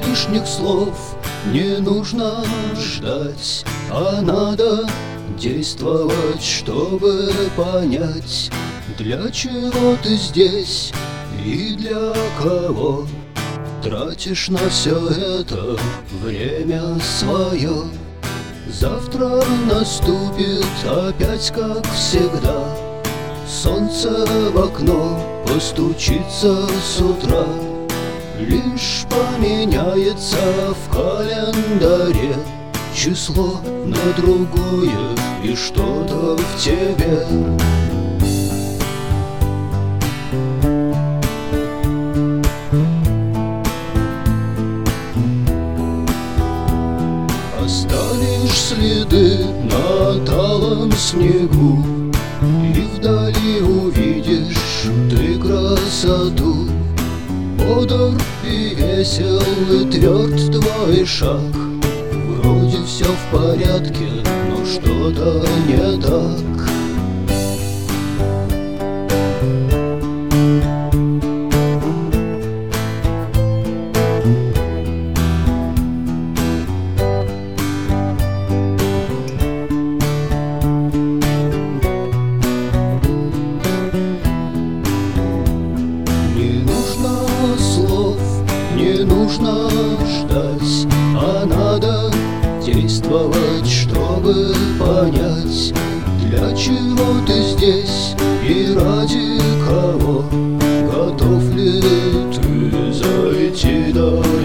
лишних слов не нужно ждать, а надо действовать, чтобы понять, для чего ты здесь и для кого тратишь на все это время свое. Завтра наступит опять, как всегда, солнце в окно постучится с утра. Лишь поменяется в календаре число на другое, и что-то в тебе. Оставишь следы на талом снегу, и вдали увидишь ты красоту. Бодр и весел и тверд твой шаг, вроде все в порядке, но что-то не так. Не нужно ждать, а надо действовать, чтобы понять, для чего ты здесь и ради кого. Готов ли ты зайти далеко?